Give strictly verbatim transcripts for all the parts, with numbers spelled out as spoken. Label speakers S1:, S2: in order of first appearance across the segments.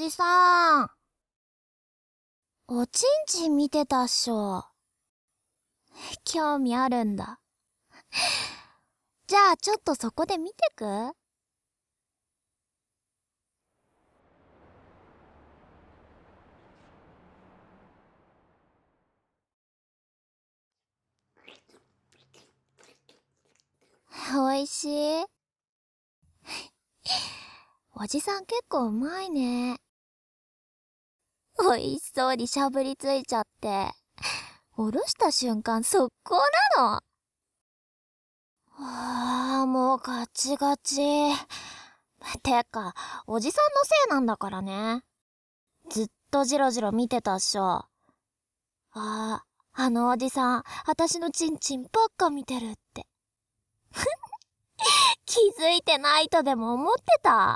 S1: じさん、おちんちん見てたっしょ。興味あるんだ。じゃあちょっとそこで見てく？おいしい？おじさん結構うまいね。おいしそうにしゃぶりついちゃって、おろした瞬間速攻なの。ああ、もうガチガチ。てか、おじさんのせいなんだからね。ずっとジロジロ見てたっしょ。ああ、あのおじさん、あたしのチンチンばっか見てるって。気づいてないとでも思ってた。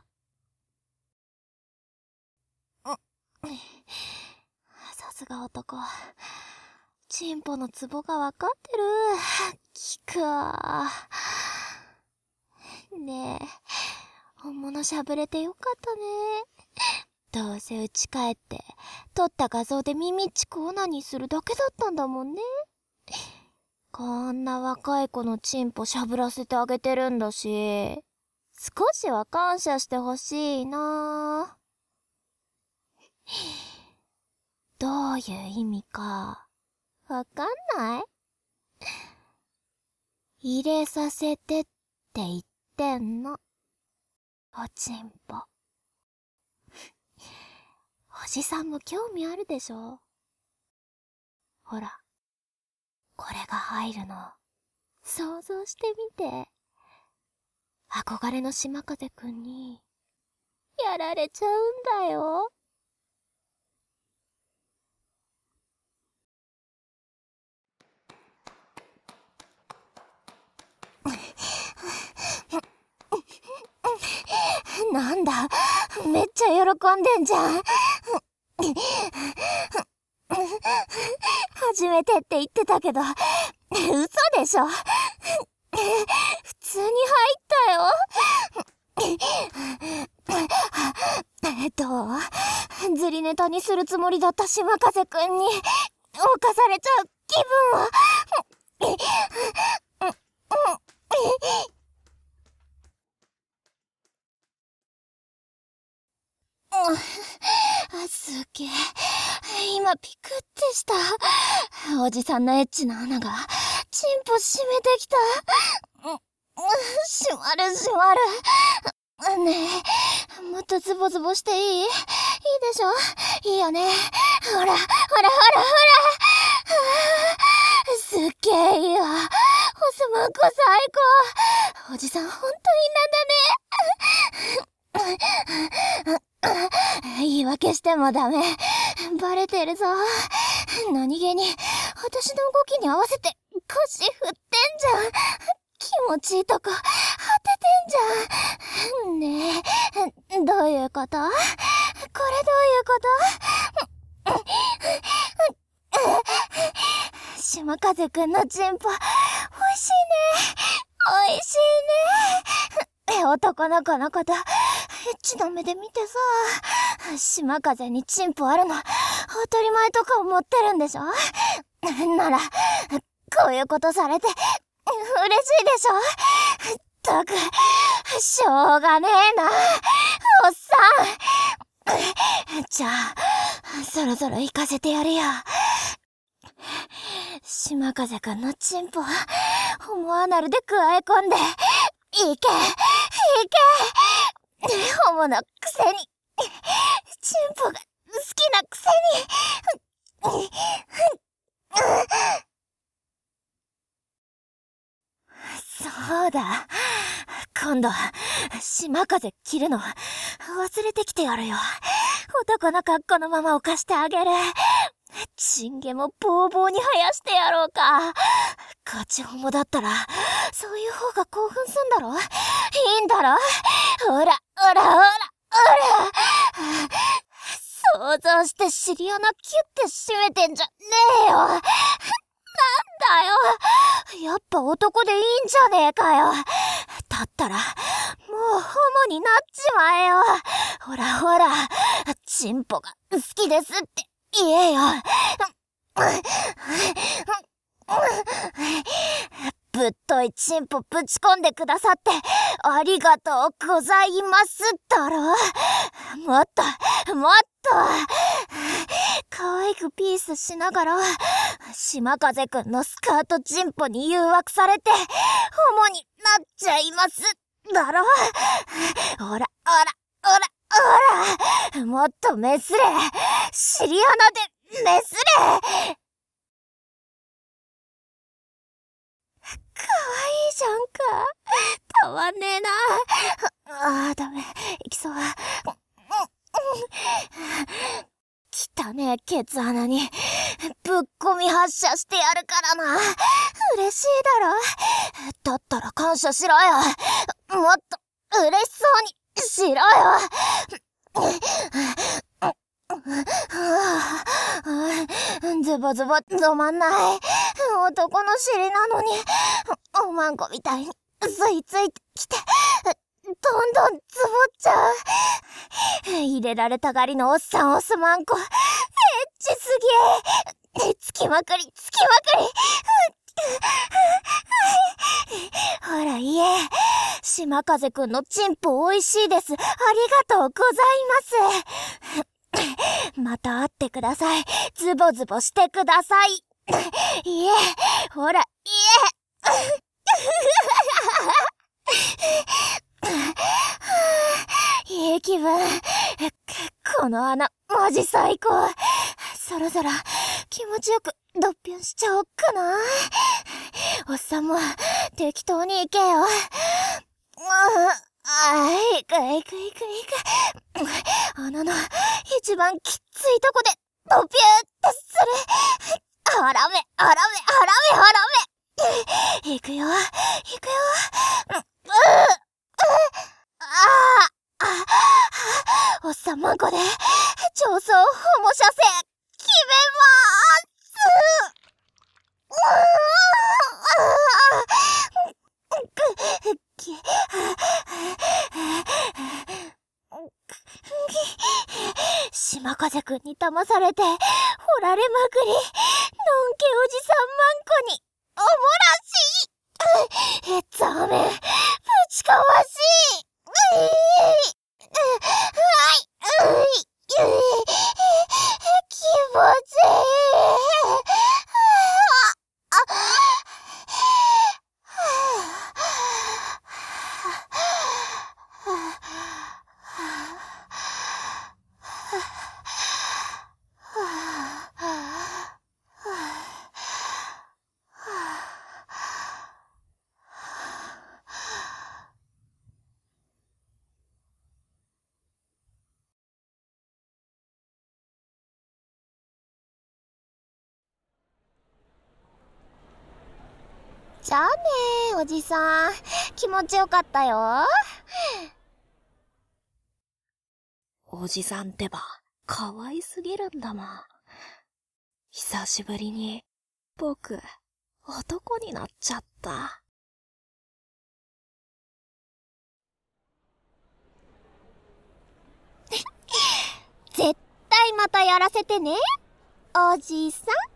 S1: さすが男。チンポのツボがわかってる。きくわ。ねえ、本物しゃぶれてよかったね。どうせ家帰って、撮った画像で耳っちくオナニーするだけだったんだもんね。こんな若い子のチンポしゃぶらせてあげてるんだし、少しは感謝してほしいな。どういう意味か、わかんない？入れさせてって言ってんの。おちんぽ。おじさんも興味あるでしょ？ほら、これが入るの。想像してみて。憧れの島風くんに、やられちゃうんだよ。なんだ、めっちゃ喜んでんじゃん。初めてって言ってたけど、嘘でしょ。普通に入ったよ。どう？ずりネタにするつもりだった島風くんに侵されちゃう気分は。あ、すっげえ。今ピクってした。おじさんのエッチな穴がチンポ締めてきた。閉まる閉まる。ねえ、もっとズボズボしていい？いいでしょ？いいよね。ほらほらほらほら。すっげえいいわ。オスマンコ最高。おじさんほんといいんだね。言い訳してもダメ。バレてるぞ。何気に私の動きに合わせて腰振ってんじゃん。気持ちいいとこ当ててんじゃん。ねえ、どういうこと？これどういうこと？島風くんのチンポ、おいしいね。おいしいね。男の子のこと、エッチな目で見てさ、島風にチンポあるの、当たり前とか思ってるんでしょ？なら、こういうことされて、嬉しいでしょ？ったく、しょうがねえな、おっさん。じゃあ、そろそろ行かせてやるよ。島風くんのチンポ、ホモアナルでくわえ込んで、いけ、いけ、ホモのくせに、チンポが好きなくせに。そうだ。今度、島風着るの忘れてきてやるよ。男の格好のまま置かしてあげる。チンゲもボーボーに生やしてやろうか。ガチホモだったら、そういう方が興奮すんだろ？いいんだろ？ほら、ほら、ほら、ほら。想像して尻穴キュッて締めてんじゃねえよ。なんだよ。やっぱ男でいいんじゃねえかよ。 だったらもうホモになっちまえよ。ほらほら、チンポが好きですって言えよ。ぶっといチンポぶち込んでくださってありがとうございますだろ。もっともっと可愛くピースしながら島風くんのスカートチンポに誘惑されてホモになっちゃいますだろ。ほらほらほらほら、もっとメスれ、尻穴でメスれ。かわいいじゃんか。たまんねえな。あーダメ、いきそう。汚ねえケツ穴にぶっこみ発射してやるからな。嬉しいだろ。だったら感謝しろよ。もっと嬉しそうにしろよ。ズボズボ止まんない。男の尻なのにおまんこみたいに吸い付いてきてどんどんズボっちゃう。入れられたがりのおっさんオスマンコエッチすぎ。つきまくりつきまくり。ほら言え、島風くんのチンポおいしいです、ありがとうございます。また会ってください。ズボズボしてください。いえ、ほら、いえ。いい気分。この穴、マジ最高。そろそろ気持ちよくドッピョンしちゃおっかな。おっさんも適当に行けよ。あい、くいくいくいく。穴の一番きっついとこでドピューってする。はらめ、はらめ、はらめ、はらめ。いくよ、いくよ。う、う、う、ああ、おっさんまんこで上層ホモ射精決めまーす。島風くんに騙されて掘られまくり、のんけおじさんまんこにおもらしい。え、ザメ、ぶちかわしい。うい、う、はい、うい、気持ちいい。じゃあねー、おじさん。気持ちよかったよ。おじさんってば、可愛すぎるんだもん。久しぶりに、僕、男になっちゃった。絶対またやらせてね、おじさん。